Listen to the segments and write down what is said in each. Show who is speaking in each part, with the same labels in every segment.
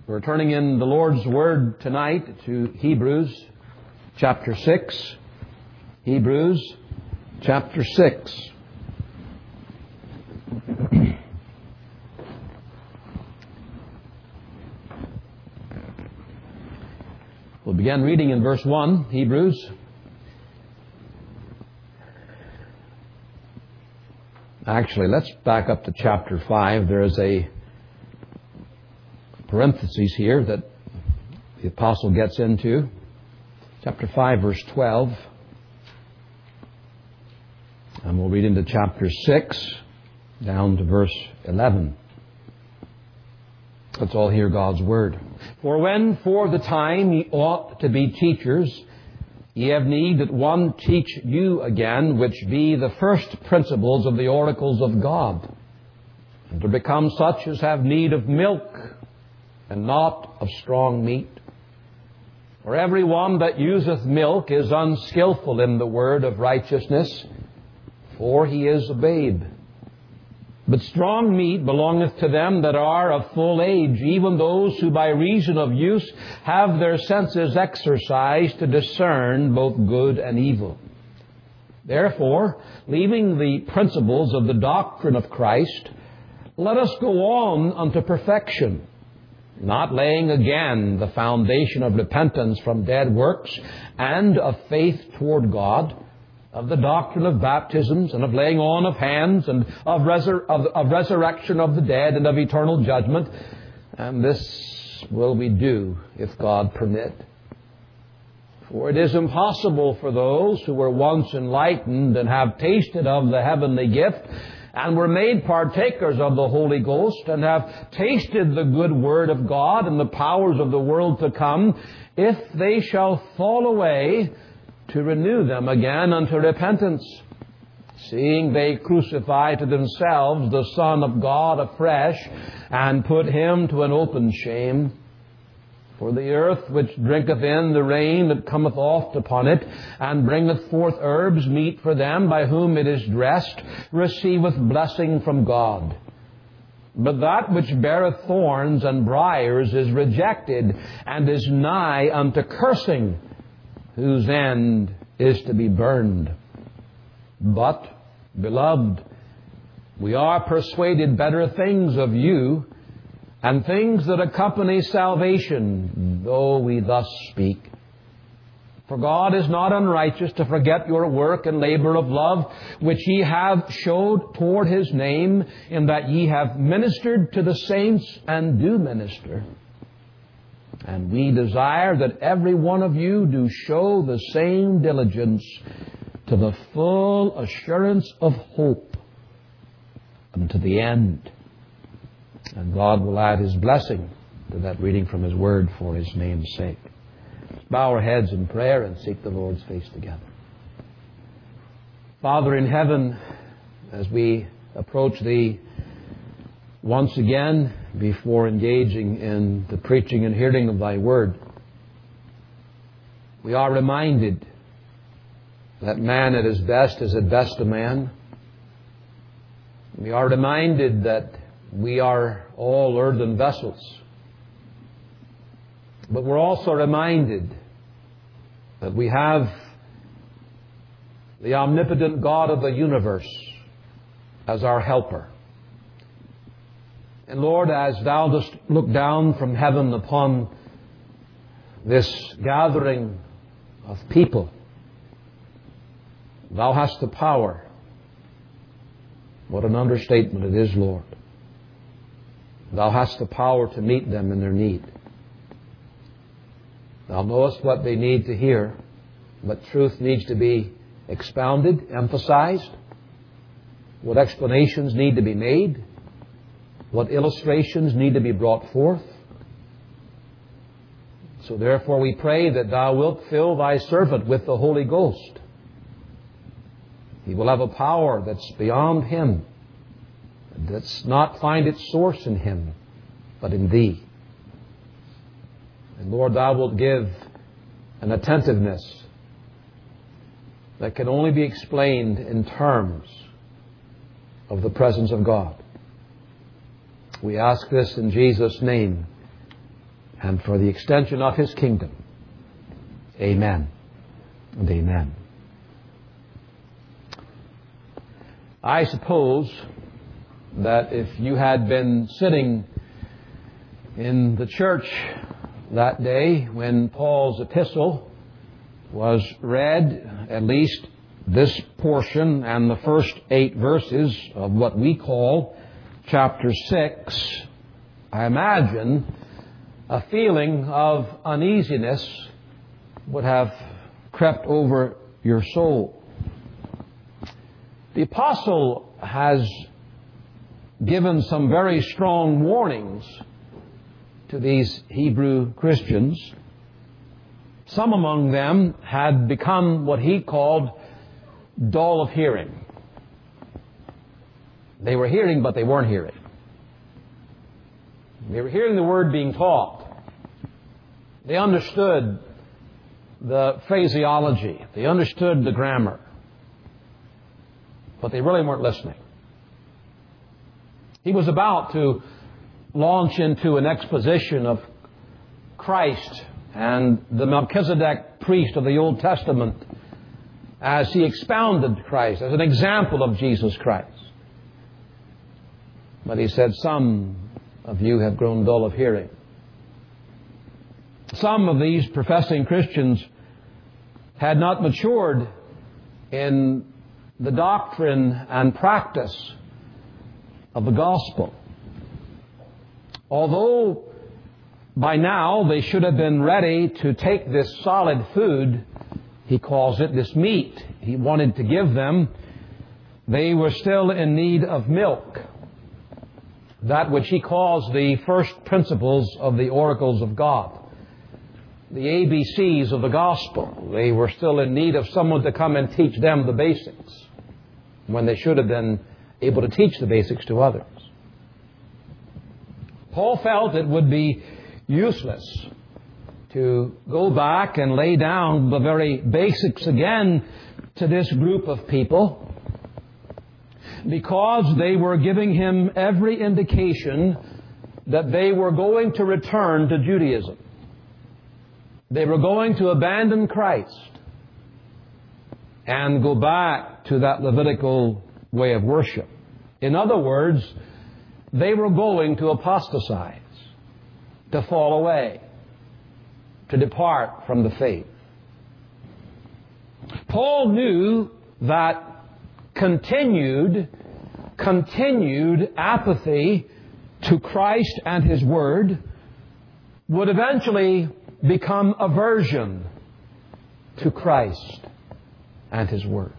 Speaker 1: We're turning in the Lord's Word tonight to Hebrews chapter 6. Hebrews chapter 6. We'll begin reading in verse 1, Hebrews. Actually, let's back up to chapter 5. There is a parenthesis here that the apostle gets into. Chapter 5, verse 12. And we'll read into chapter 6, down to verse 11. Let's all hear God's word. For when for the time ye ought to be teachers, ye have need that one teach you again, which be the first principles of the oracles of God, and to become such as have need of milk, and not of strong meat. For every one that useth milk is unskillful in the word of righteousness, for he is a babe. But strong meat belongeth to them that are of full age, even those who by reason of use have their senses exercised to discern both good and evil. Therefore, leaving the principles of the doctrine of Christ, let us go on unto perfection, not laying again the foundation of repentance from dead works and of faith toward God, of the doctrine of baptisms and of laying on of hands and of resurrection of the dead and of eternal judgment. And this will we do if God permit. For it is impossible for those who were once enlightened and have tasted of the heavenly gift and were made partakers of the Holy Ghost, and have tasted the good word of God and the powers of the world to come, if they shall fall away, to renew them again unto repentance, seeing they crucify to themselves the Son of God afresh, and put him to an open shame. For the earth which drinketh in the rain that cometh oft upon it, and bringeth forth herbs meet for them by whom it is dressed, receiveth blessing from God. But that which beareth thorns and briars is rejected, and is nigh unto cursing, whose end is to be burned. But, beloved, we are persuaded better things of you, and things that accompany salvation, though we thus speak. For God is not unrighteous to forget your work and labor of love, which ye have showed toward his name, in that ye have ministered to the saints and do minister. And we desire that every one of you do show the same diligence to the full assurance of hope unto the end. And God will add his blessing to that reading from his word for his name's sake. Let's bow our heads in prayer and seek the Lord's face together. Father in heaven, as we approach thee once again before engaging in the preaching and hearing of thy word, we are reminded that man at his best is at best a man. We are reminded that we are all earthen vessels. But we're also reminded that we have the omnipotent God of the universe as our helper. And Lord, as thou dost look down from heaven upon this gathering of people, thou hast the power. What an understatement it is, Lord. Thou hast the power to meet them in their need. Thou knowest what they need to hear, what truth needs to be expounded, emphasized, what explanations need to be made, what illustrations need to be brought forth. So therefore we pray that thou wilt fill thy servant with the Holy Ghost. He will have a power that's beyond him, that's not find its source in him, but in thee. And Lord, thou wilt give an attentiveness that can only be explained in terms of the presence of God. We ask this in Jesus' name. and for the extension of His kingdom. Amen and amen. I suppose that if you had been sitting in the church that day when Paul's epistle was read, at least this portion and the first 8 verses of what we call chapter 6, I imagine a feeling of uneasiness would have crept over your soul. The apostle has given some very strong warnings to these Hebrew Christians. Some among them had become what he called dull of hearing. They were hearing, but they weren't hearing. They were hearing the word being taught. They understood the phraseology. They understood the grammar. But they really weren't listening. He was about to launch into an exposition of Christ and the Melchizedek priest of the Old Testament as he expounded Christ as an example of Jesus Christ. But he said, some of you have grown dull of hearing. Some of these professing Christians had not matured in the doctrine and practice of the gospel. Although by now they should have been ready to take this solid food, he calls it, this meat he wanted to give them, they were still in need of milk. That which he calls the first principles of the oracles of God. The ABCs of the gospel. They were still in need of someone to come and teach them the basics, when they should have been able to teach the basics to others. Paul felt it would be useless to go back and lay down the very basics again to this group of people, because they were giving him every indication that they were going to return to Judaism. They were going to abandon Christ and go back to that Levitical way of worship. In other words, they were going to apostatize, to fall away, to depart from the faith. Paul knew that continued apathy to Christ and His Word would eventually become aversion to Christ and His Word.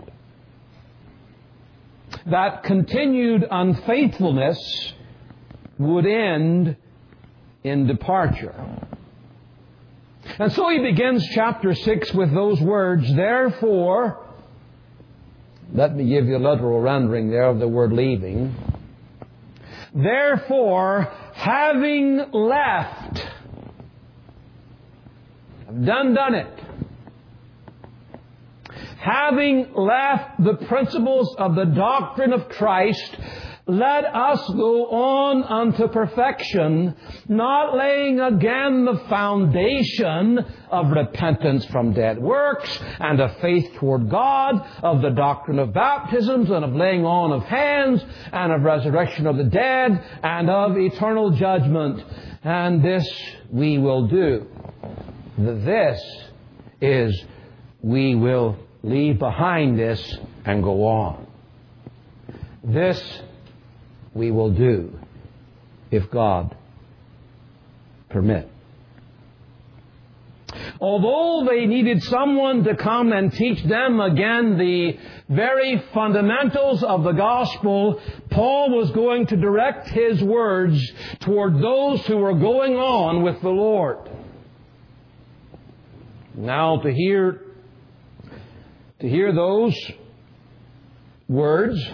Speaker 1: That continued unfaithfulness would end in departure. And so he begins chapter 6 with those words, therefore, let me give you a literal rendering there of the word leaving. Therefore, having left, I've done it. Having left the principles of the doctrine of Christ, let us go on unto perfection, not laying again the foundation of repentance from dead works and of faith toward God, of the doctrine of baptisms and of laying on of hands and of resurrection of the dead and of eternal judgment. And this we will do. This is, we will leave behind this and go on. This we will do if God permit. Although they needed someone to come and teach them again the very fundamentals of the gospel, Paul was going to direct his words toward those who were going on with the Lord. Now, to hear those words,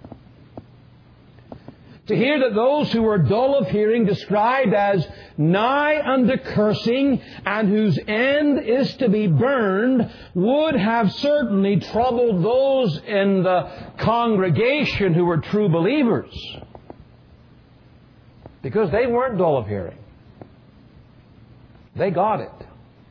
Speaker 1: to hear that those who were dull of hearing, described as nigh unto cursing, and whose end is to be burned, would have certainly troubled those in the congregation who were true believers, because they weren't dull of hearing. They got it.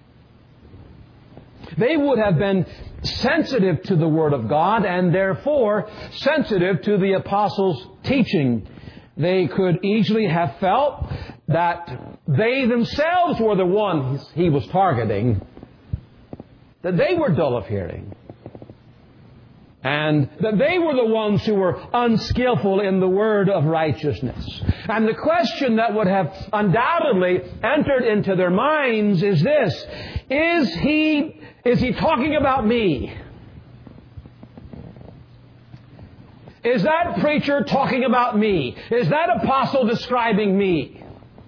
Speaker 1: They would have been sensitive to the Word of God and therefore sensitive to the apostles' teaching. They could easily have felt that they themselves were the ones he was targeting, that they were dull of hearing, and that they were the ones who were unskillful in the word of righteousness. And the question that would have undoubtedly entered into their minds is this: Is he talking about me? Is that preacher talking about me? Is that apostle describing me?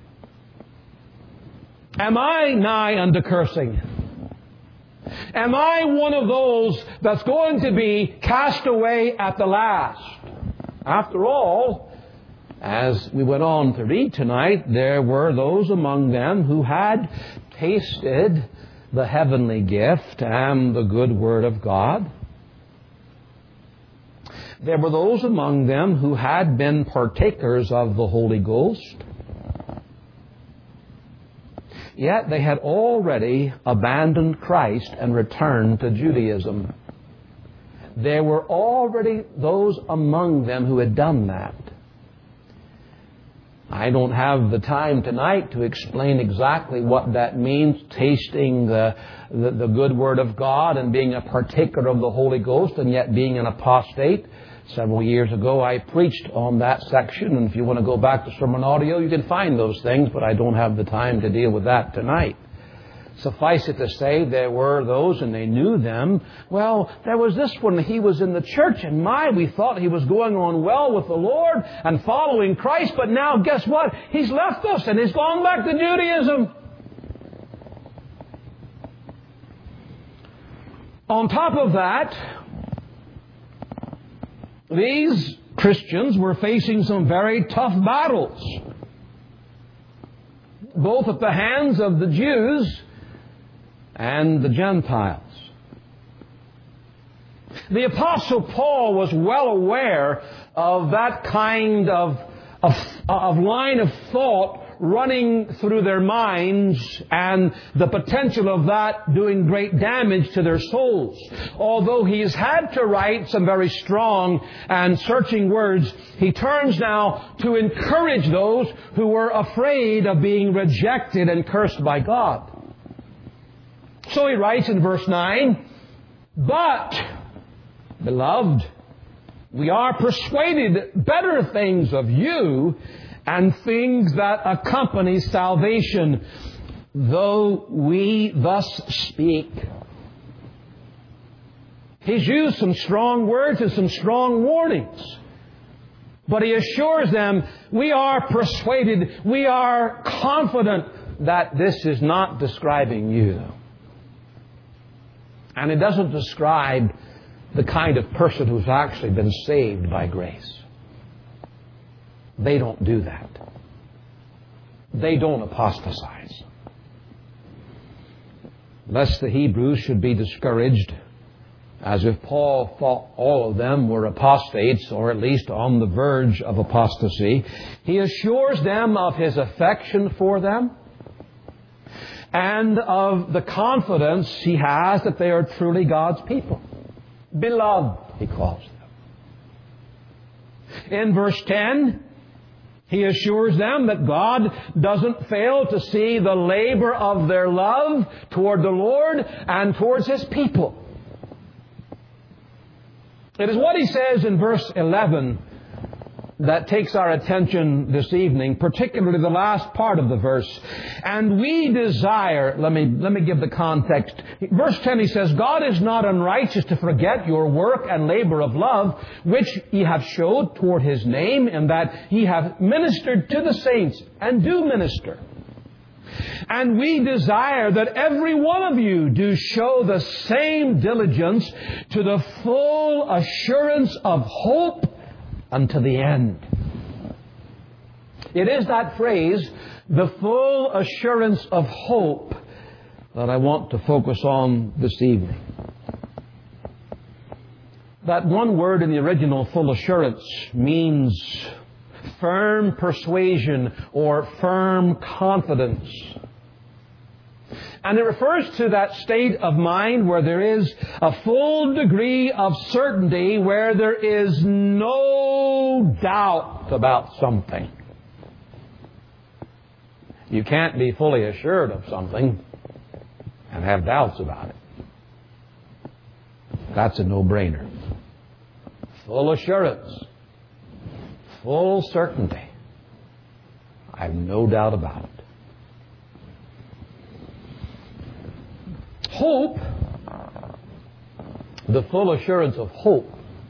Speaker 1: Am I nigh unto cursing? Am I one of those that's going to be cast away at the last? After all, as we went on to read tonight, there were those among them who had tasted the heavenly gift and the good Word of God. There were those among them who had been partakers of the Holy Ghost. Yet they had already abandoned Christ and returned to Judaism. There were already those among them who had done that. I don't have the time tonight to explain exactly what that means, tasting the good Word of God and being a partaker of the Holy Ghost and yet being an apostate. Several years ago I preached on that section, and if you want to go back to sermon audio, you can find those things, but I don't have the time to deal with that tonight. Suffice it to say, there were those, and they knew them. Well, there was this one, he was in the church, and we thought he was going on well with the Lord and following Christ, but now guess what? He's left us and he's gone back to Judaism. On top of that, these Christians were facing some very tough battles, both at the hands of the Jews and the Gentiles. The Apostle Paul was well aware of that kind of line of thought running through their minds and the potential of that doing great damage to their souls. Although he has had to write some very strong and searching words, he turns now to encourage those who were afraid of being rejected and cursed by God. So he writes in verse 9, "But, beloved, we are persuaded better things of you and things that accompany salvation, though we thus speak." He's used some strong words and some strong warnings. But he assures them, we are persuaded, we are confident that this is not describing you. And it doesn't describe the kind of person who's actually been saved by grace. They don't do that. They don't apostatize. Lest the Hebrews should be discouraged, as if Paul thought all of them were apostates, or at least on the verge of apostasy, he assures them of his affection for them and of the confidence he has that they are truly God's people. Beloved, he calls them. In verse 10, he assures them that God doesn't fail to see the labor of their love toward the Lord and towards His people. It is what he says in verse 11 that takes our attention this evening, particularly the last part of the verse. And we desire, let me give the context. Verse 10, he says, "God is not unrighteous to forget your work and labor of love, which ye have showed toward His name, and that ye have ministered to the saints," and do minister. "And we desire that every one of you do show the same diligence to the full assurance of hope unto the end." It is that phrase, the full assurance of hope, that I want to focus on this evening. That one word in the original, full assurance, means firm persuasion or firm confidence. And it refers to that state of mind where there is a full degree of certainty, where there is no doubt about something. You can't be fully assured of something and have doubts about it. That's a no-brainer. Full assurance. Full certainty. I have no doubt about it. Hope, the full assurance of hope.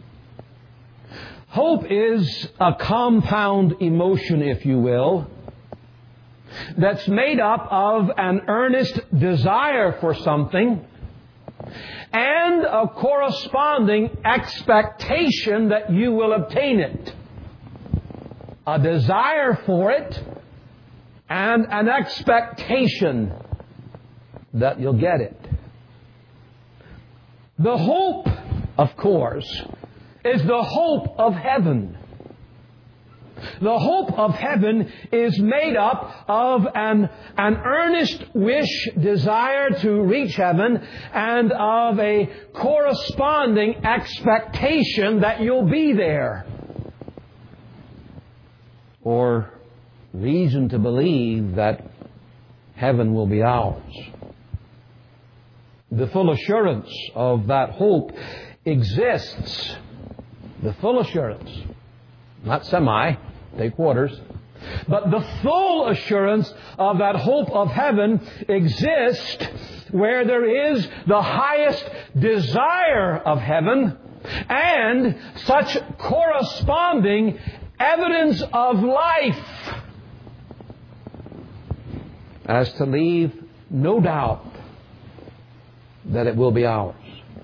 Speaker 1: Hope is a compound emotion, if you will, that's made up of an earnest desire for something and a corresponding expectation that you will obtain it. A desire for it and an expectation that you'll get it. The hope, of course, is the hope of heaven. The hope of heaven is made up of an earnest wish, desire to reach heaven, and of a corresponding expectation that you'll be there. Or reason to believe that heaven will be ours. The full assurance of that hope exists. The full assurance. Not semi, take quarters. But the full assurance of that hope of heaven exists where there is the highest desire of heaven and such corresponding evidence of life as to leave no doubt that it will be ours.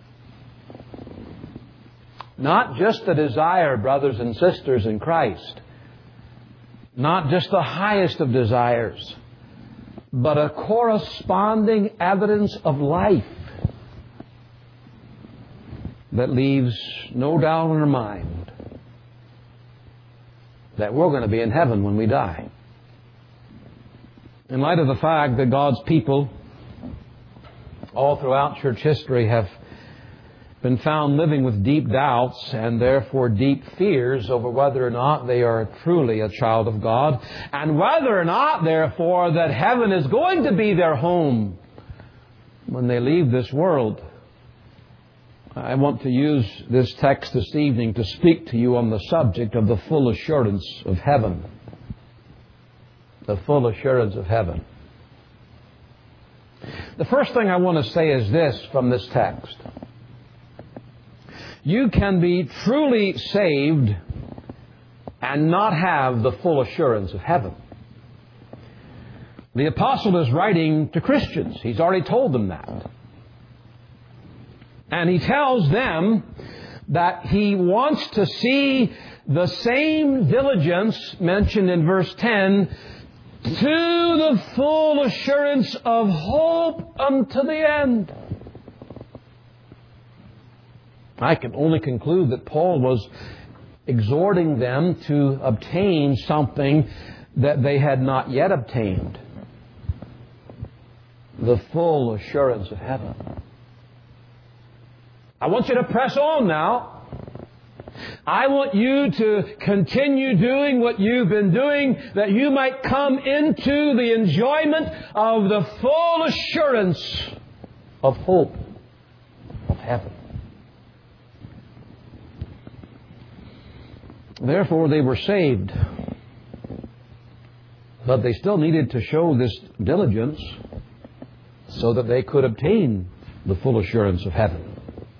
Speaker 1: Not just the desire, brothers and sisters in Christ. Not just the highest of desires, but a corresponding evidence of life that leaves no doubt in our mind that we're going to be in heaven when we die. In light of the fact that God's people all throughout church history have been found living with deep doubts and therefore deep fears over whether or not they are truly a child of God, and whether or not, therefore, that heaven is going to be their home when they leave this world. I want to use this text this evening to speak to you on the subject of the full assurance of heaven. The full assurance of heaven. The first thing I want to say is this from this text. You can be truly saved and not have the full assurance of heaven. The apostle is writing to Christians. He's already told them that. And he tells them that he wants to see the same diligence mentioned in verse 10 to the full assurance of hope unto the end. I can only conclude that Paul was exhorting them to obtain something that they had not yet obtained. The full assurance of heaven. I want you to press on now. I want you to continue doing what you've been doing, that you might come into the enjoyment of the full assurance of hope of heaven. Therefore, they were saved. But they still needed to show this diligence so that they could obtain the full assurance of heaven.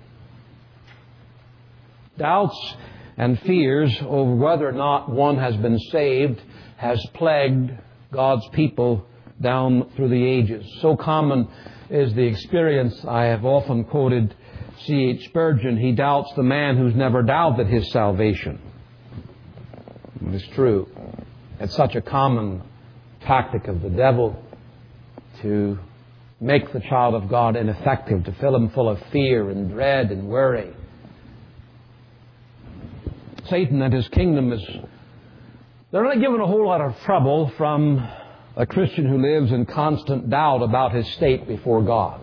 Speaker 1: Doubts and fears over whether or not one has been saved has plagued God's people down through the ages. So common is the experience. I have often quoted C.H. Spurgeon. He doubts the man who's never doubted his salvation. It's true. It's such a common tactic of the devil to make the child of God ineffective, to fill him full of fear and dread and worry. Satan and his kingdom they're not given a whole lot of trouble from a Christian who lives in constant doubt about his state before God.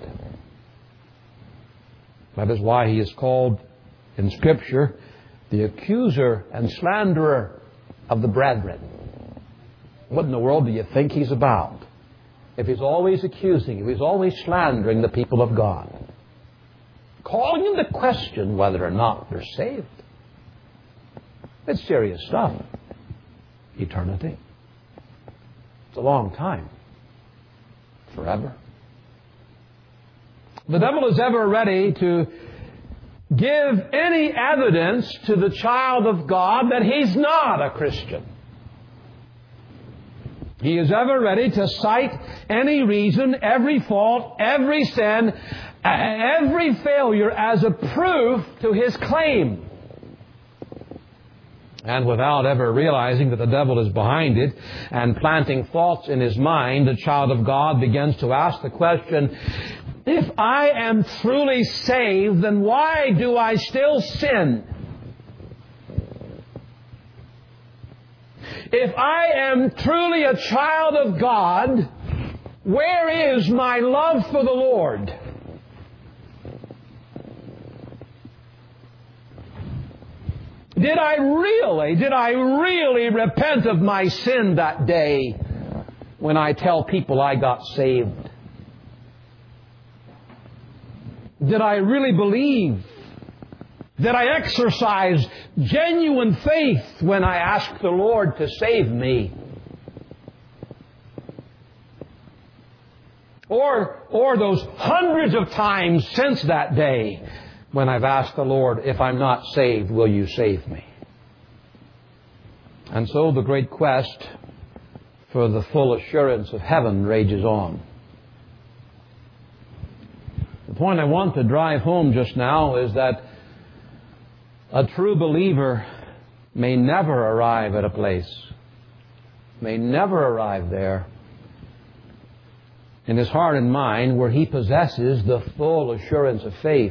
Speaker 1: That is why he is called in Scripture the accuser and slanderer of the brethren. What in the world do you think he's about? If he's always accusing, if he's always slandering the people of God, calling into question whether or not they're saved. It's serious stuff. Eternity. It's a long time. Forever. The devil is ever ready to give any evidence to the child of God that he's not a Christian. He is ever ready to cite any reason, every fault, every sin, every failure as a proof to his claim. And without ever realizing that the devil is behind it and planting thoughts in his mind, the child of God begins to ask the question, if I am truly saved, then why do I still sin? If I am truly a child of God, where is my love for the Lord? Did I really repent of my sin that day when I tell people I got saved? Did I really believe? Did I exercise genuine faith when I asked the Lord to save me? Or those hundreds of times since that day when I've asked the Lord, if I'm not saved, will you save me? And so the great quest for the full assurance of heaven rages on. The point I want to drive home just now is that a true believer may never arrive at a place, may never arrive there in his heart and mind where he possesses the full assurance of faith.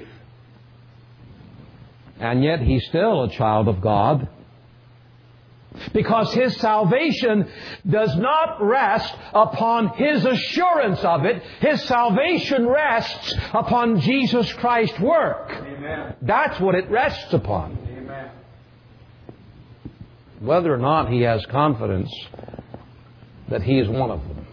Speaker 1: And yet he's still a child of God, because his salvation does not rest upon his assurance of it. His salvation rests upon Jesus Christ's work. Amen. That's what it rests upon. Amen. Whether or not he has confidence that he is one of them.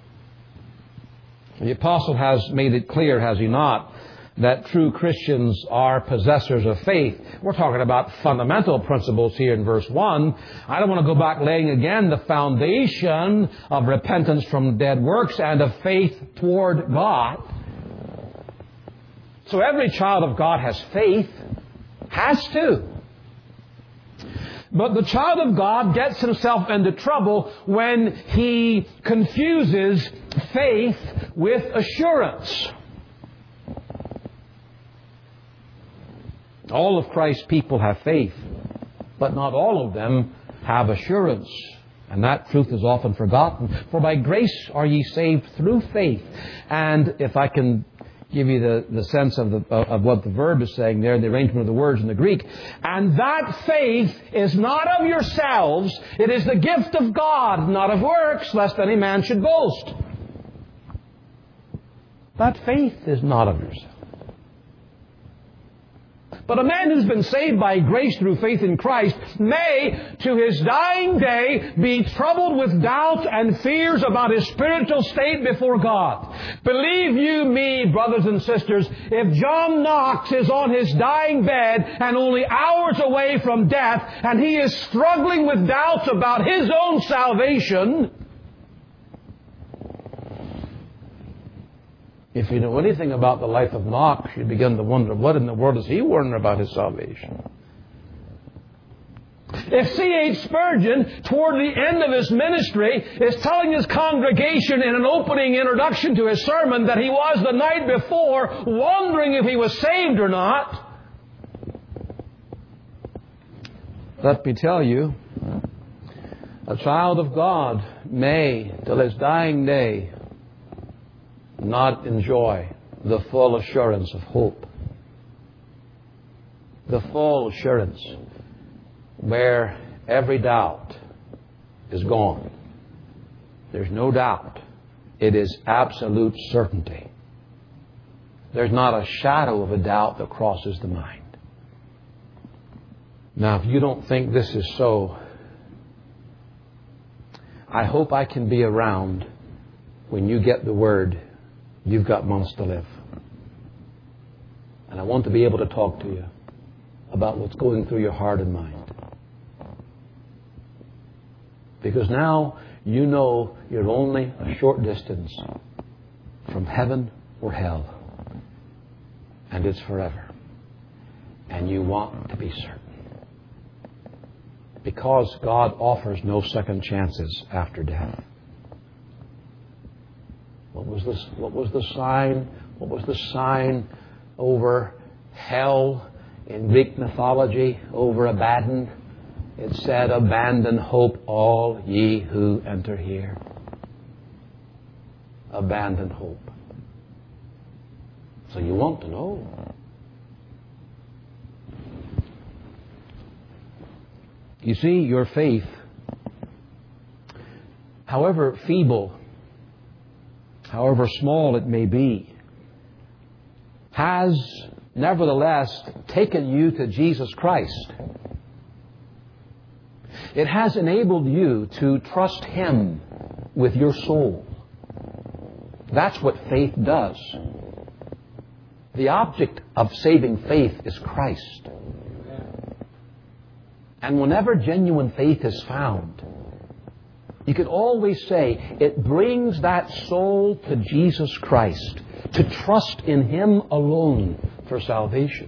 Speaker 1: The apostle has made it clear, has he not, that true Christians are possessors of faith. We're talking about fundamental principles here in verse 1. I don't want to go back laying again the foundation of repentance from dead works and of faith toward God. So every child of God has faith. Has to. But the child of God gets himself into trouble when he confuses faith with assurance. All of Christ's people have faith, but not all of them have assurance. And that truth is often forgotten. For by grace are ye saved through faith. And if I can give you the sense of what the verb is saying there, the arrangement of the words in the Greek. And that faith is not of yourselves. It is the gift of God, not of works, lest any man should boast. That faith is not of yourself. But a man who's been saved by grace through faith in Christ may, to his dying day, be troubled with doubts and fears about his spiritual state before God. Believe you me, brothers and sisters, if John Knox is on his dying bed and only hours away from death, and he is struggling with doubts about his own salvation, if you know anything about the life of Knox, you begin to wonder, what in the world is he worrying about his salvation? If C.H. Spurgeon, toward the end of his ministry, is telling his congregation in an opening introduction to his sermon that he was the night before wondering if he was saved or not, let me tell you, a child of God may, till his dying day, not enjoy the full assurance of hope. The full assurance where every doubt is gone. There's no doubt. It is absolute certainty. There's not a shadow of a doubt that crosses the mind. Now, if you don't think this is so, I hope I can be around when you get the word, you've got months to live. And I want to be able to talk to you about what's going through your heart and mind. Because now you know you're only a short distance from heaven or hell. And it's forever. And you want to be certain. Because God offers no second chances after death. What was the sign? What was the sign over hell in Greek mythology, over Abaddon? It said, "Abandon hope, all ye who enter here." Abandon hope. So you want to know. You see, your faith, however feeble, however small it may be, has nevertheless taken you to Jesus Christ. It has enabled you to trust Him with your soul. That's what faith does. The object of saving faith is Christ. And whenever genuine faith is found, you can always say it brings that soul to Jesus Christ, to trust in Him alone for salvation.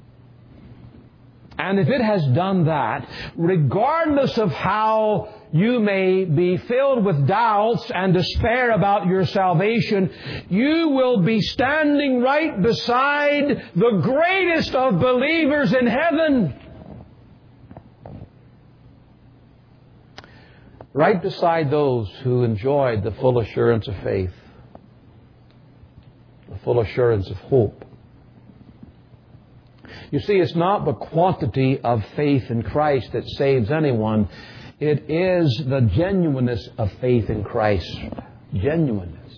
Speaker 1: And if it has done that, regardless of how you may be filled with doubts and despair about your salvation, you will be standing right beside the greatest of believers in heaven. Right beside those who enjoyed the full assurance of faith, the full assurance of hope. You see, it's not the quantity of faith in Christ that saves anyone. It is the genuineness of faith in Christ. Genuineness.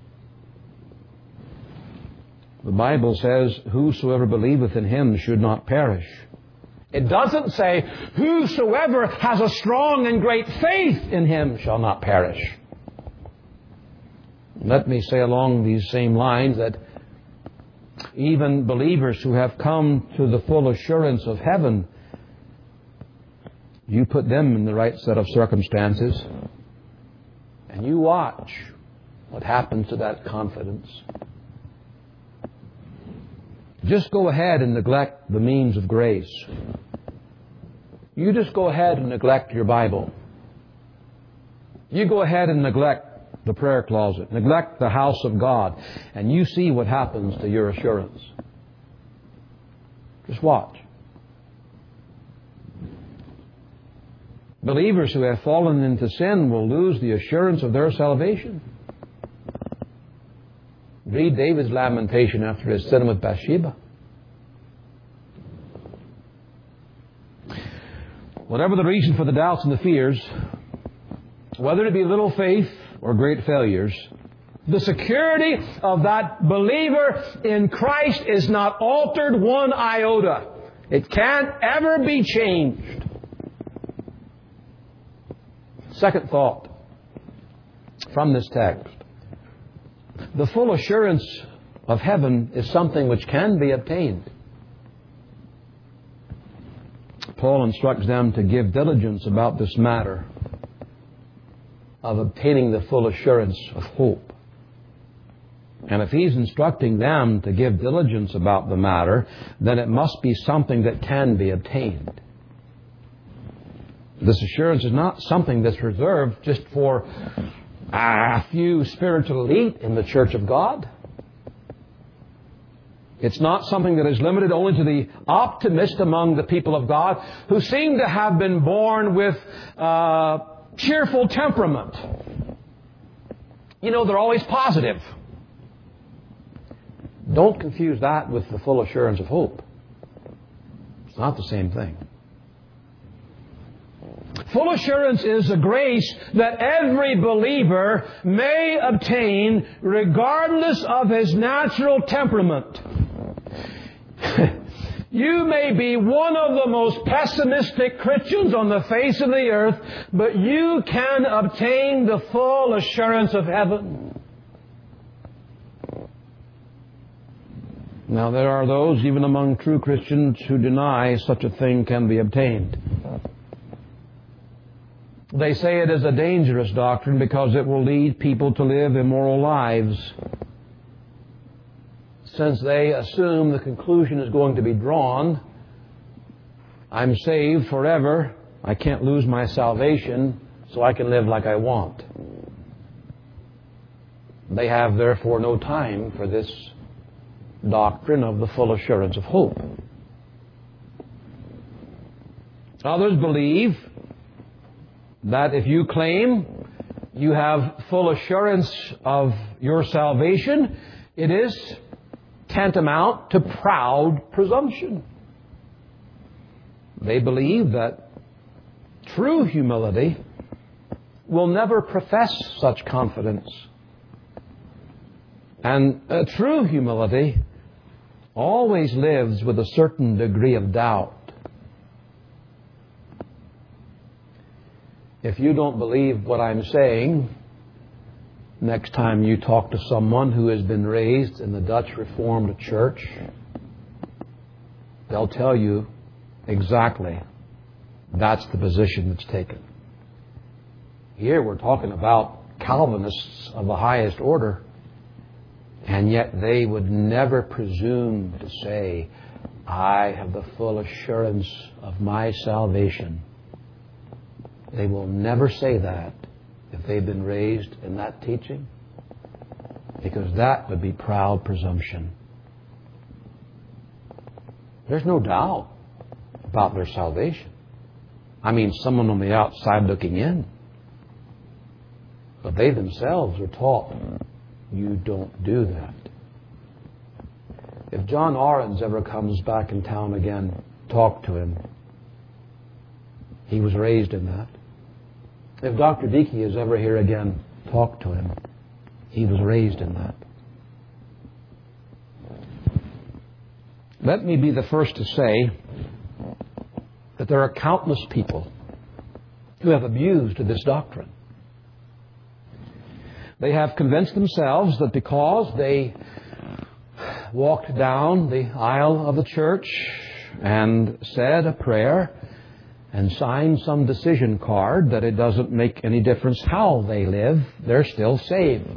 Speaker 1: The Bible says, "Whosoever believeth in Him should not perish." It doesn't say, "Whosoever has a strong and great faith in Him shall not perish." Let me say along these same lines that even believers who have come to the full assurance of heaven, you put them in the right set of circumstances, and you watch what happens to that confidence. Just go ahead and neglect the means of grace. You just go ahead and neglect your Bible. You go ahead and neglect the prayer closet, neglect the house of God, and you see what happens to your assurance. Just watch. Believers who have fallen into sin will lose the assurance of their salvation. Read David's lamentation after his sin with Bathsheba. Whatever the reason for the doubts and the fears, whether it be little faith or great failures, the security of that believer in Christ is not altered one iota. It can't ever be changed. Second thought from this text. The full assurance of heaven is something which can be obtained. Paul instructs them to give diligence about this matter of obtaining the full assurance of hope. And if he's instructing them to give diligence about the matter, then it must be something that can be obtained. This assurance is not something that's reserved just for a few spiritual elite in the church of God. It's not something that is limited only to the optimist among the people of God who seem to have been born with cheerful temperament. You know, they're always positive. Don't confuse that with the full assurance of hope. It's not the same thing. Full assurance is the grace that every believer may obtain regardless of his natural temperament. You may be one of the most pessimistic Christians on the face of the earth, but you can obtain the full assurance of heaven. Now, there are those, even among true Christians, who deny such a thing can be obtained. They say it is a dangerous doctrine because it will lead people to live immoral lives. Since they assume the conclusion is going to be drawn, I'm saved forever, I can't lose my salvation, so I can live like I want. They have therefore no time for this doctrine of the full assurance of hope. Others believe that if you claim you have full assurance of your salvation, it is tantamount to proud presumption. They believe that true humility will never profess such confidence. And true humility always lives with a certain degree of doubt. If you don't believe what I'm saying, next time you talk to someone who has been raised in the Dutch Reformed Church, they'll tell you exactly that's the position that's taken. Here we're talking about Calvinists of the highest order, and yet they would never presume to say, I have the full assurance of my salvation. They will never say that if they've been raised in that teaching, because that would be proud presumption. There's no doubt about their salvation. I mean, someone on the outside looking in. But they themselves are taught, you don't do that. If John Arons ever comes back in town again, talk to him. He was raised in that. If Dr. Dickey is ever here again, talk to him. He was raised in that. Let me be the first to say that there are countless people who have abused this doctrine. They have convinced themselves that because they walked down the aisle of the church and said a prayer and signed some decision card, that it doesn't make any difference how they live, they're still saved.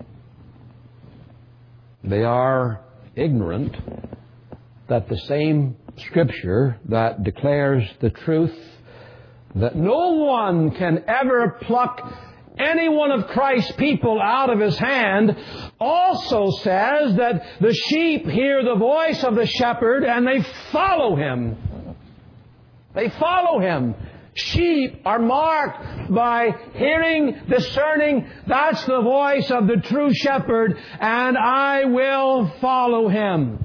Speaker 1: They are ignorant that the same Scripture that declares the truth that no one can ever pluck any one of Christ's people out of His hand also says that the sheep hear the voice of the shepherd and they follow Him. They follow Him. Sheep are marked by hearing, discerning, that's the voice of the true shepherd, and I will follow Him.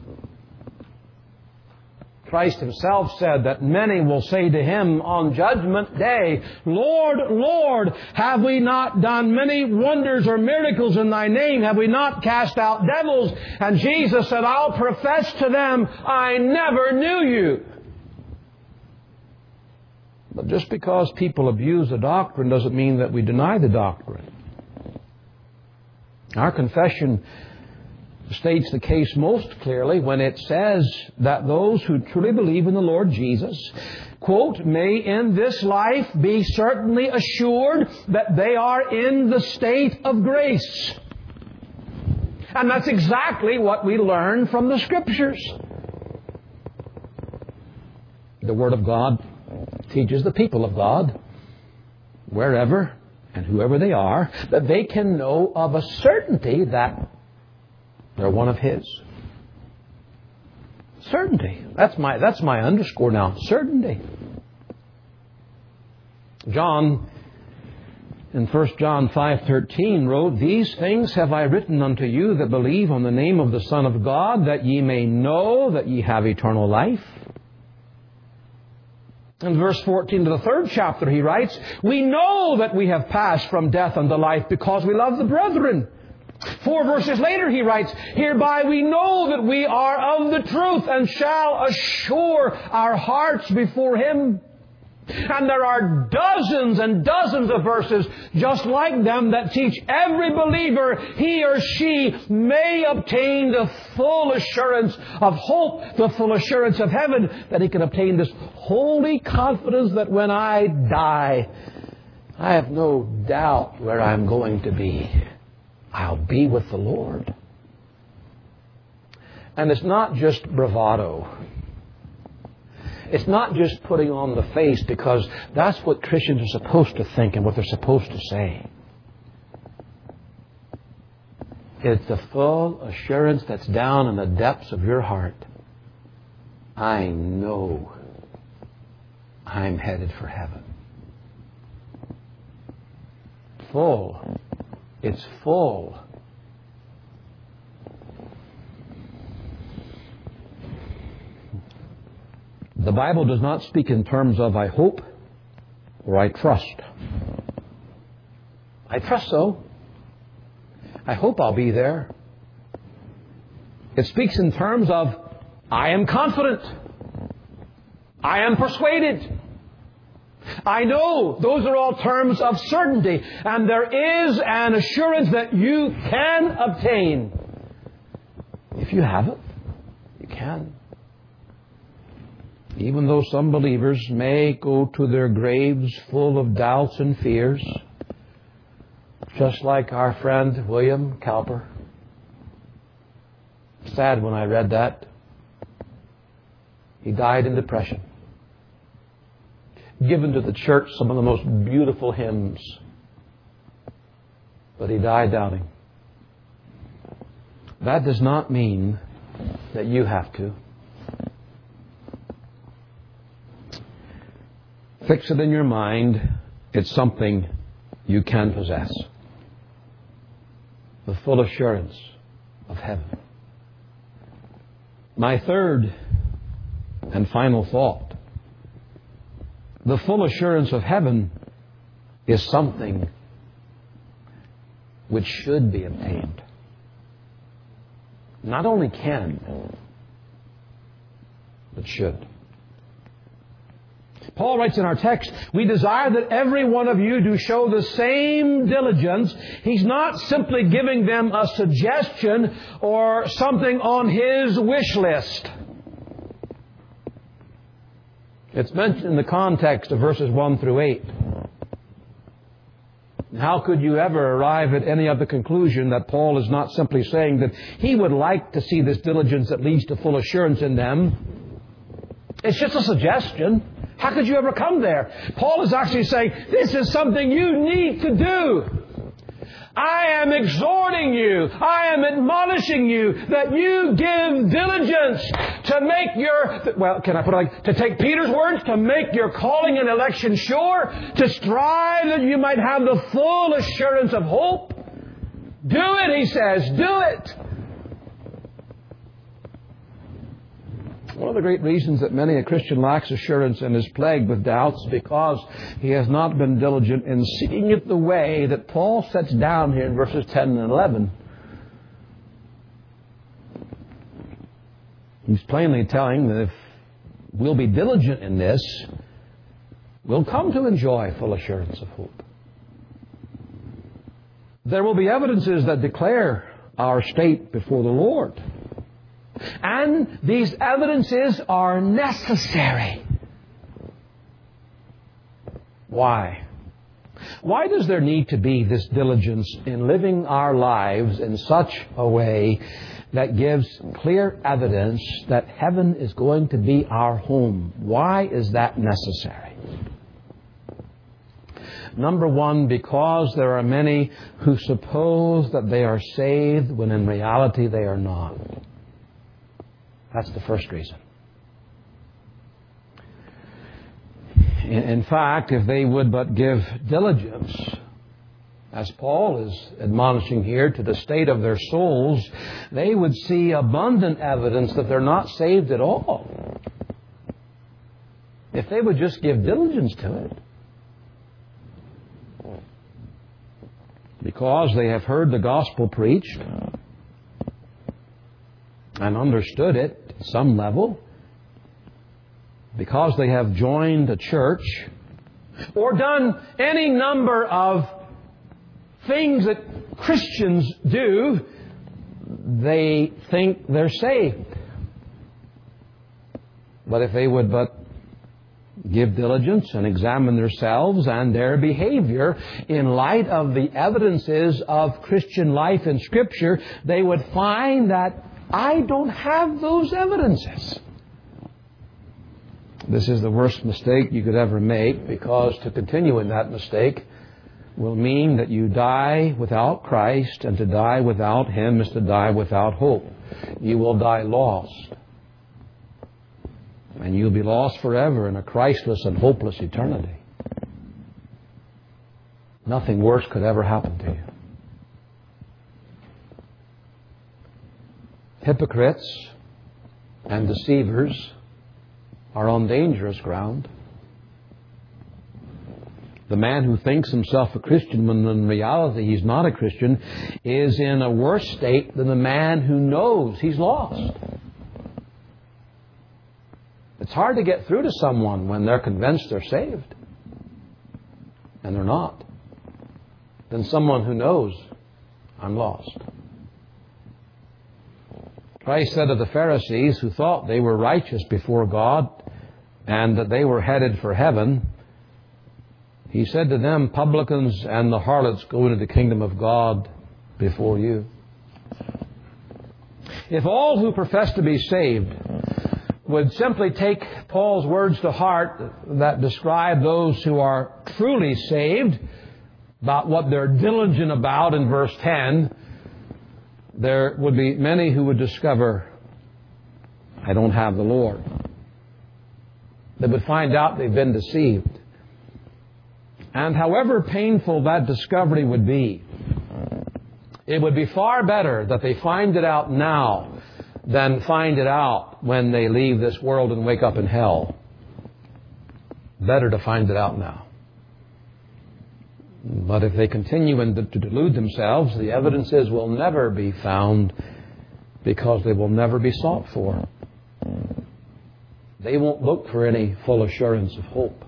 Speaker 1: Christ Himself said that many will say to Him on Judgment Day, Lord, Lord, have we not done many wonders or miracles in Thy name? Have we not cast out devils? And Jesus said, I'll profess to them, I never knew you. But just because people abuse the doctrine doesn't mean that we deny the doctrine. Our confession states the case most clearly when it says that those who truly believe in the Lord Jesus, quote, may in this life be certainly assured that they are in the state of grace. And that's exactly what we learn from the Scriptures. The Word of God teaches the people of God, wherever and whoever they are, that they can know of a certainty that they're one of His. Certainty. That's my underscore now. Certainty. John, in 1 John 5:13, wrote, These things have I written unto you that believe on the name of the Son of God, that ye may know that ye have eternal life. In verse 14 of the 3rd chapter, he writes, "We know that we have passed from death unto life because we love the brethren." 4 verses later, he writes, "Hereby we know that we are of the truth and shall assure our hearts before Him." And there are dozens and dozens of verses just like them that teach every believer he or she may obtain the full assurance of hope, the full assurance of heaven, that he can obtain this holy confidence that when I die, I have no doubt where I'm going to be. I'll be with the Lord. And it's not just bravado. It's not just putting on the face, because that's what Christians are supposed to think and what they're supposed to say. It's the full assurance that's down in the depths of your heart. I know I'm headed for heaven. Full. It's full. The Bible does not speak in terms of I hope or I trust. I trust so. I hope I'll be there. It speaks in terms of I am confident. I am persuaded. I know. Those are all terms of certainty. And there is an assurance that you can obtain. If you have it, you can. Even though some believers may go to their graves full of doubts and fears, just like our friend William Cowper. Sad when I read that. He died in depression. Given to the church some of the most beautiful hymns, but he died doubting. That does not mean that you have to. Fix it in your mind. It's something you can possess. The full assurance of heaven. My third and final thought. The full assurance of heaven is something which should be obtained. Not only can, but should. Paul writes in our text, "We desire that every one of you do show the same diligence." He's not simply giving them a suggestion or something on his wish list. It's mentioned in the context of verses 1 through 8. How could you ever arrive at any other conclusion that Paul is not simply saying that he would like to see this diligence that leads to full assurance in them? It's just a suggestion. How could you ever come there? Paul is actually saying, this is something you need to do. I am exhorting you, I am admonishing you that you give diligence to make your, well, can I put it like, to take Peter's words, to make your calling and election sure, to strive that you might have the full assurance of hope. Do it, he says, do it. One of the great reasons that many a Christian lacks assurance and is plagued with doubts is because he has not been diligent in seeking it the way that Paul sets down here in verses 10 and 11. He's plainly telling that if we'll be diligent in this, we'll come to enjoy full assurance of hope. There will be evidences that declare our state before the Lord. And these evidences are necessary. Why? Why does there need to be this diligence in living our lives in such a way that gives clear evidence that heaven is going to be our home? Why is that necessary? Number one, because there are many who suppose that they are saved when in reality they are not. That's the first reason. In fact, if they would but give diligence, as Paul is admonishing here, to the state of their souls, they would see abundant evidence that they're not saved at all. if they would just give diligence to it. Because they have heard the gospel preached and understood it at some level, because they have joined a church or done any number of things that Christians do, they think they're saved. But if they would but give diligence and examine themselves and their behavior in light of the evidences of Christian life in Scripture, they would find that I don't have those evidences. This is the worst mistake you could ever make, because to continue in that mistake will mean that you die without Christ, and to die without Him is to die without hope. You will die lost. And you'll be lost forever in a Christless and hopeless eternity. Nothing worse could ever happen to you. Hypocrites and deceivers are on dangerous ground. The man who thinks himself a Christian when in reality he's not a Christian is in a worse state than the man who knows he's lost. It's hard to get through to someone when they're convinced they're saved, and they're not, than someone who knows, I'm lost. Christ said of the Pharisees, who thought they were righteous before God and that they were headed for heaven, He said to them, publicans and the harlots go into the kingdom of God before you. If all who profess to be saved would simply take Paul's words to heart that describe those who are truly saved, about what they're diligent about in verse 10, there would be many who would discover, I don't have the Lord. They would find out they've been deceived. And however painful that discovery would be, it would be far better that they find it out now than find it out when they leave this world and wake up in hell. Better to find it out now. But if they continue to delude themselves, the evidences will never be found, because they will never be sought for. They won't look for any full assurance of hope.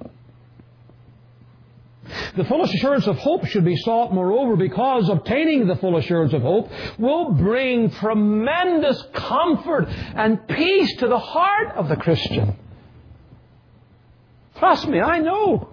Speaker 1: The full assurance of hope should be sought, moreover, because obtaining the full assurance of hope will bring tremendous comfort and peace to the heart of the Christian. Trust me, I know.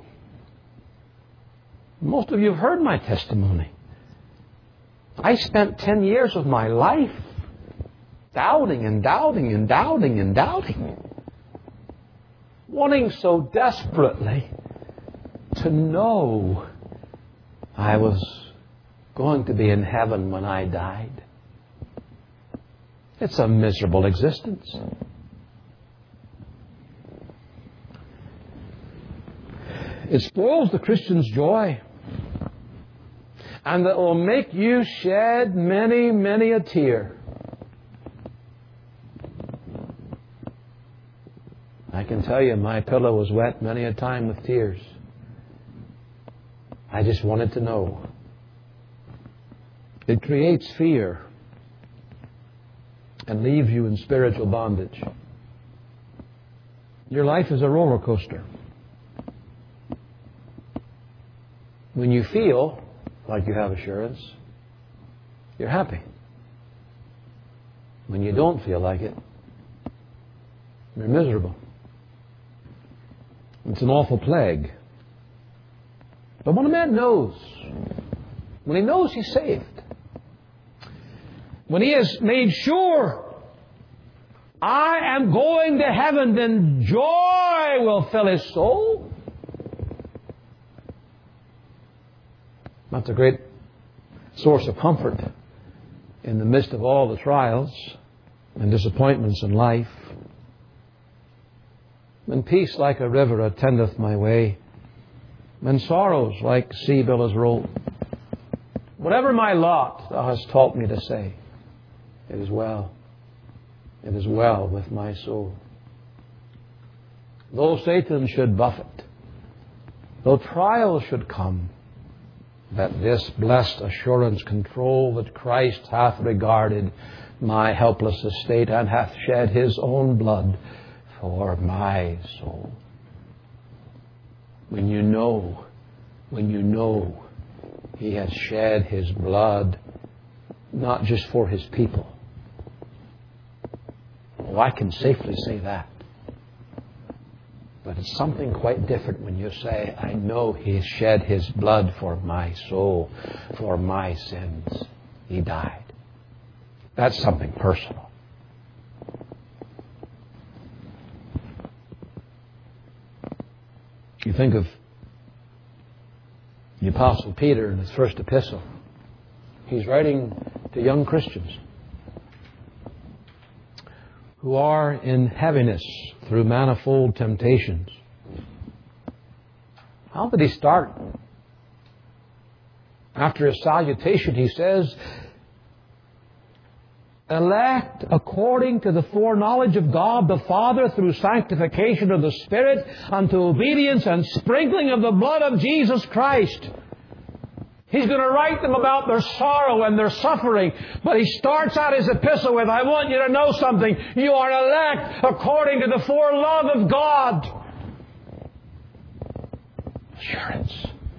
Speaker 1: Most of you have heard my testimony. I spent 10 years of my life doubting and doubting and doubting and doubting, wanting so desperately to know I was going to be in heaven when I died. It's a miserable existence. It spoils the Christian's joy, and it will make you shed many, many a tear. I can tell you, my pillow was wet many a time with tears. I just wanted to know. It creates fear and leaves you in spiritual bondage. Your life is a roller coaster. When you feel like you have assurance, you're happy. When you don't feel like it, you're miserable. It's an awful plague. But when a man knows, when he knows he's saved, when he has made sure, I am going to heaven, then joy will fill his soul. That's a great source of comfort in the midst of all the trials and disappointments in life. When peace like a river attendeth my way, when sorrows like sea billows roll, whatever my lot thou hast taught me to say, it is well. It is well with my soul. though Satan should buffet, though trials should come, that this blessed assurance control that Christ hath regarded my helpless estate and hath shed His own blood for my soul. When you know He has shed His blood not just for His people. Oh, I can safely say that. But it's something quite different when you say, I know He shed His blood for my soul, for my sins. He died. That's something personal. You think of the Apostle Peter in his first epistle. He's writing to young Christians who are in heaviness through manifold temptations. How did he start? After his salutation, he says, elect according to the foreknowledge of God the Father through sanctification of the Spirit unto obedience and sprinkling of the blood of Jesus Christ. He's going to write them about their sorrow and their suffering. But he starts out his epistle with, I want you to know something. You are elect according to the forelove of God. Assurance.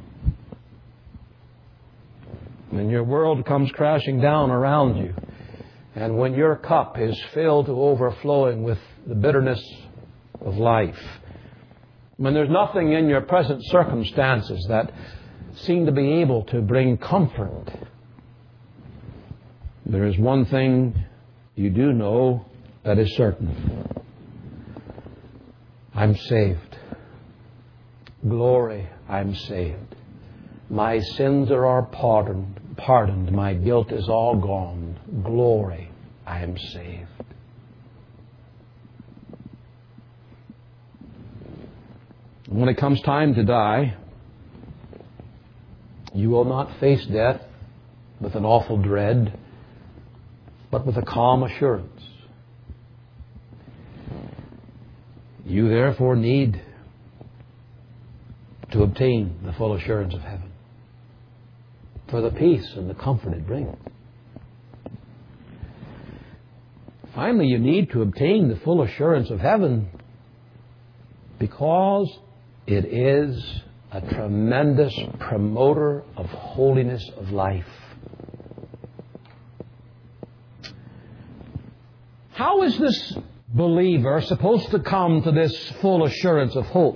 Speaker 1: When your world comes crashing down around you, and when your cup is filled to overflowing with the bitterness of life, when there's nothing in your present circumstances that seem to be able to bring comfort, there is one thing you do know that is certain. I'm saved. Glory, I'm saved. My sins are pardoned. My guilt is all gone. Glory, I am saved. When it comes time to die, you will not face death with an awful dread, but with a calm assurance. You therefore need to obtain the full assurance of heaven for the peace and the comfort it brings. Finally, you need to obtain the full assurance of heaven because it is a tremendous promoter of holiness of life. How is this believer supposed to come to this full assurance of hope?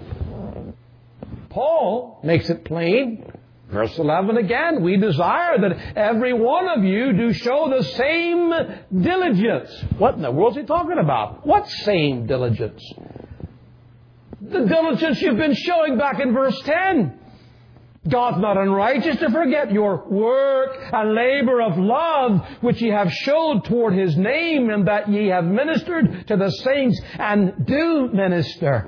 Speaker 1: Paul makes it plain. Verse 11 again, we desire that every one of you do show the same diligence. What in the world is he talking about? What same diligence? The diligence you've been showing back in verse 10. God's not unrighteous to forget your work and labor of love, which ye have showed toward His name, and that ye have ministered to the saints and do minister.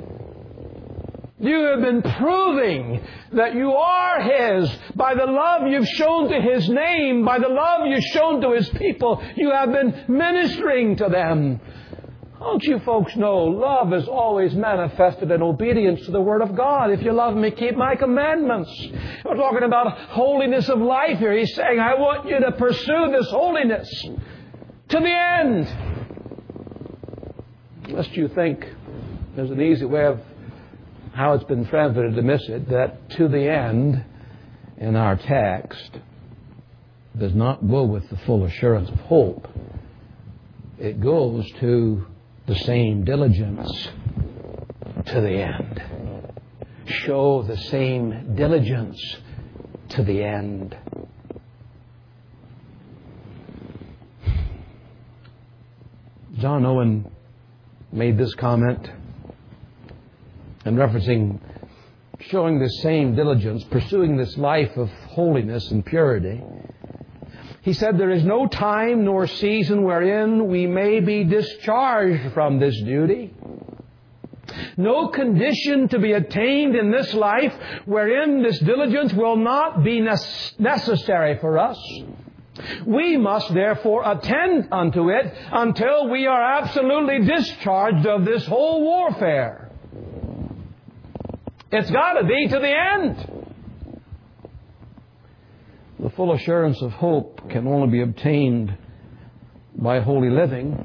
Speaker 1: You have been proving that you are His by the love you've shown to His name, by the love you've shown to His people. You have been ministering to them. Don't you folks know love is always manifested in obedience to the Word of God? If you love Me, keep My commandments. We're talking about holiness of life here. He's saying, I want you to pursue this holiness to the end. Lest you think there's an easy way of how it's been translated to miss it, that to the end in our text does not go with the full assurance of hope. It goes to the same diligence to the end. Show the same diligence to the end. John Owen made this comment in referencing showing the same diligence, pursuing this life of holiness and purity. He said, there is no time nor season wherein we may be discharged from this duty. No condition to be attained in this life wherein this diligence will not be necessary for us. We must therefore attend unto it until we are absolutely discharged of this whole warfare. It's got to be to the end. The full assurance of hope can only be obtained by holy living,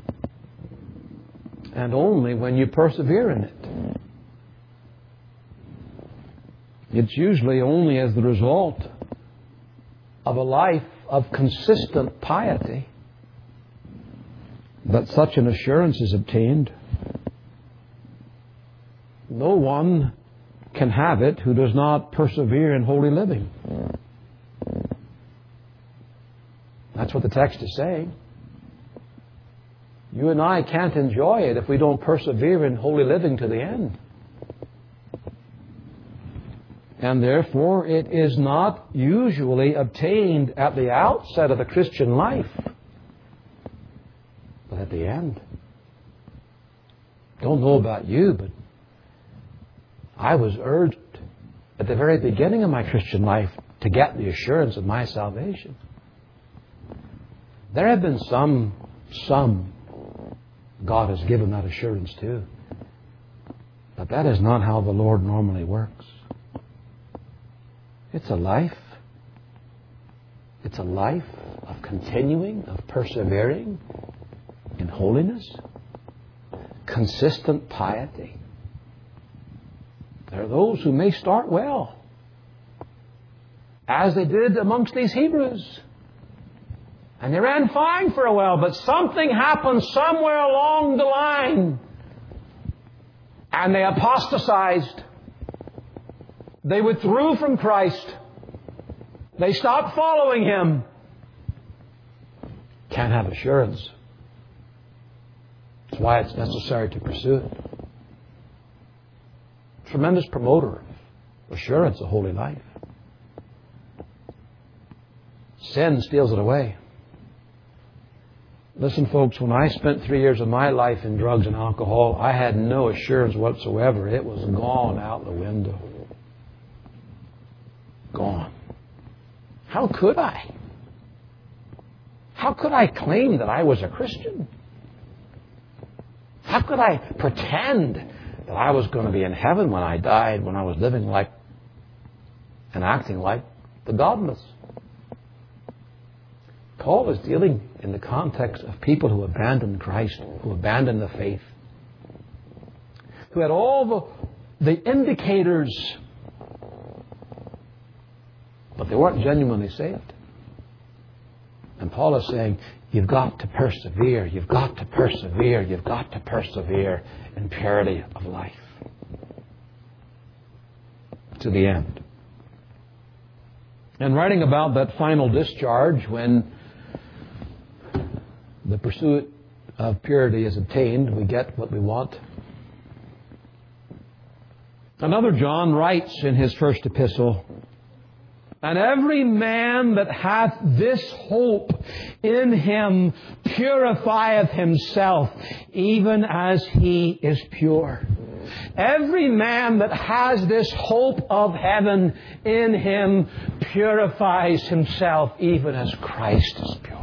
Speaker 1: and only when you persevere in it. It's usually only as the result of a life of consistent piety that such an assurance is obtained. No one can have it who does not persevere in holy living. That's what the text is saying. You and I can't enjoy it if we don't persevere in holy living to the end. And therefore, it is not usually obtained at the outset of the Christian life, but at the end. Don't know about you, but I was urged at the very beginning of my Christian life to get the assurance of my salvation. There have been some God has given that assurance to. But that is not how the Lord normally works. It's a life. It's a life of continuing, of persevering in holiness, consistent piety. There are those who may start well, as they did amongst these Hebrews. And they ran fine for a while, but something happened somewhere along the line. And they apostatized. They withdrew from Christ. They stopped following Him. Can't have assurance. That's why it's necessary to pursue it. Tremendous promoter of assurance of holy life. Sin steals it away. Listen, folks, when I spent 3 years of my life in drugs and alcohol, I had no assurance whatsoever. It was gone out the window. Gone. How could I? How could I claim that I was a Christian? How could I pretend that I was going to be in heaven when I died, when I was living like and acting like the godless? Paul is dealing in the context of people who abandoned Christ, who abandoned the faith, who had all the indicators, but they weren't genuinely saved. And Paul is saying, you've got to persevere, you've got to persevere, you've got to persevere in purity of life to the end. And writing about that final discharge, when the pursuit of purity is obtained, we get what we want. Another John writes in his first epistle, and every man that hath this hope in him purifieth himself, even as he is pure. Every man that has this hope of heaven in him purifies himself, even as Christ is pure.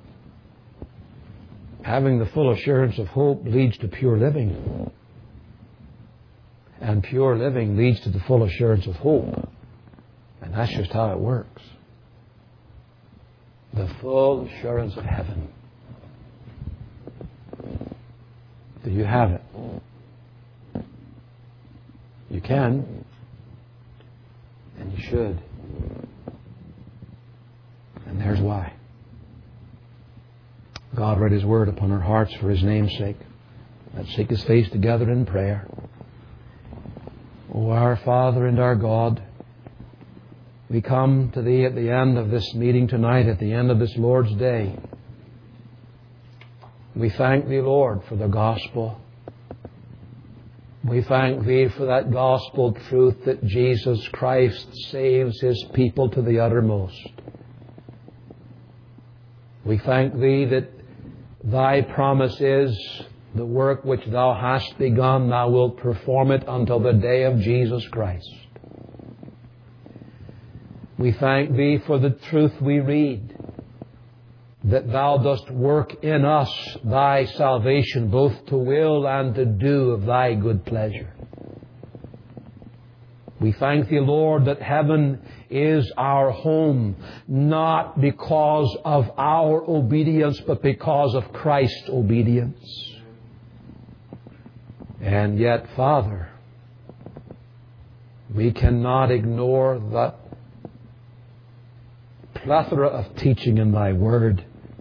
Speaker 1: Having the full assurance of hope leads to pure living. And pure living leads to the full assurance of hope. And that's just how it works. The full assurance of heaven. Do you have it? You can. And you should. And there's why. God read His Word upon our hearts for His name's sake. Let's seek His face together in prayer. O our Father and our God, we come to Thee at the end of this meeting tonight, at the end of this Lord's Day. We thank Thee, Lord, for the gospel. We thank Thee for that gospel truth that Jesus Christ saves His people to the uttermost. We thank Thee that Thy promise is, the work which Thou hast begun, Thou wilt perform it until the day of Jesus Christ. We thank Thee for the truth we read, that Thou dost work in us Thy salvation, both to will and to do of Thy good pleasure. We thank Thee, Lord, that heaven is our home, not because of our obedience, but because of Christ's obedience. And yet, Father, we cannot ignore the plethora of teaching in Thy Word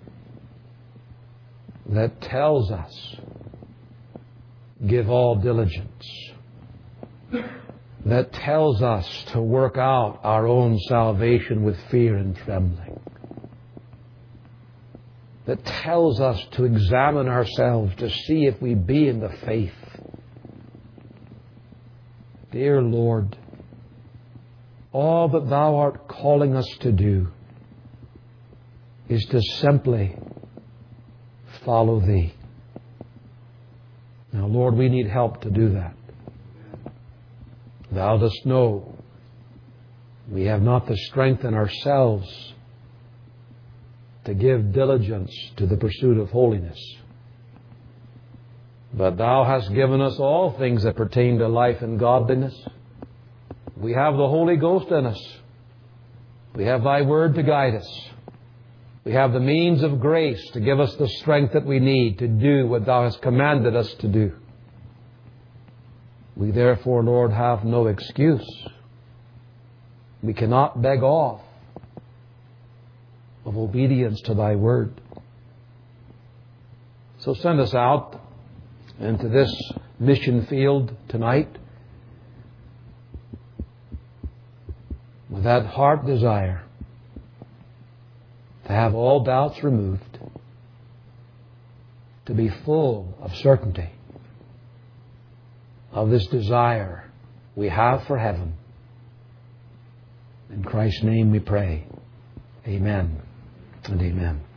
Speaker 1: that tells us, give all diligence, that tells us to work out our own salvation with fear and trembling, that tells us to examine ourselves to see if we be in the faith. Dear Lord, all that Thou art calling us to do is to simply follow Thee. Now, Lord, we need help to do that. Thou dost know we have not the strength in ourselves to give diligence to the pursuit of holiness. But Thou hast given us all things that pertain to life and godliness. We have the Holy Ghost in us. We have Thy Word to guide us. We have the means of grace to give us the strength that we need to do what Thou hast commanded us to do. We therefore, Lord, have no excuse. We cannot beg off of obedience to Thy Word. So send us out into this mission field tonight with that heart desire to have all doubts removed, to be full of certainty of this desire we have for heaven. In Christ's name we pray. Amen and amen.